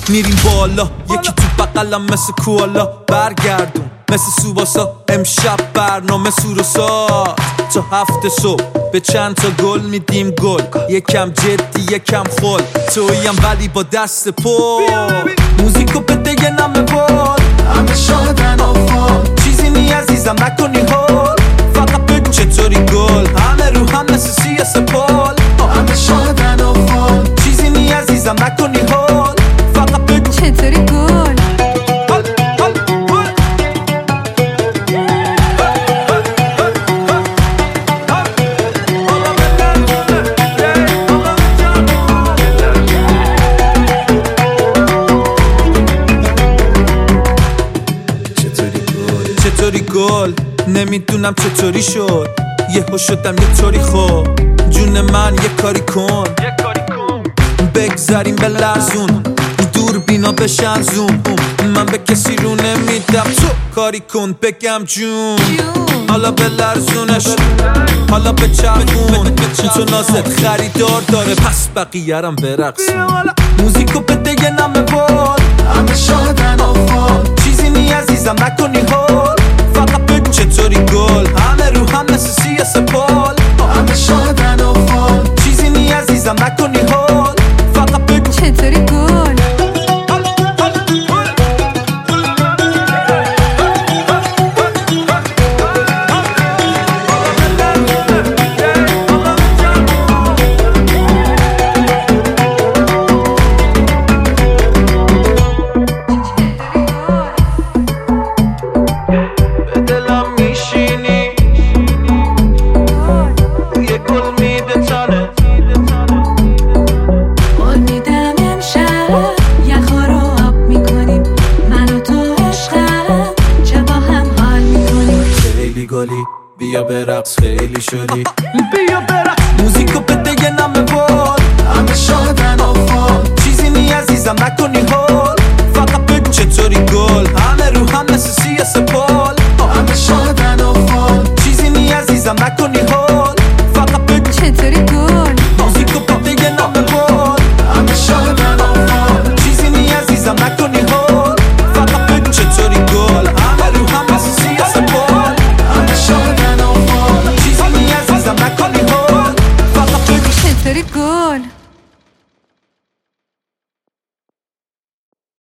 میریم بالا، یکی تو بقلم مثل کوالا. برگردون مثل سوباسا، امشب برنامه سور و سار. تا 7 صبح به چند تا گل میدیم گل، یکم جدی یکم خل. تویم ولی با دست پر، موزیکو بده یه نمه بال. همه شادن آفام، چیزی نی عزیزم نکنی حال. فقط بگو چطوری گل، همه رو هم مثل سی سپال. همه شادن آفام، چیزی نی عزیزم نکنی حال. فقط بگو چطوری گل. چطوری گل، نمیدونم چطوری شد. یهو شدم یه طوری خوب، جون من یه کاری کن. بگذاریم به لرزون، دور بینا بشن زوم. من به کسی رو نمیدم، تو کاری کن بگم جون. حالا به لرزونش، حالا به چرخون. تو نازت خریدار داره، پس بقیه‌رم برقصون. موزیکو بده یه نمه بال، همه شادن آفام. چیزی نی عزیزم نکنی حال. فقط بگو چطوری گل، همه رو هم مثل سی سپال. همه شادن آفام، چیزی نی عزیزم نکنی حال. فقط بگو چطوری گل. بیا برقص خیلی شدی، بیا برقص.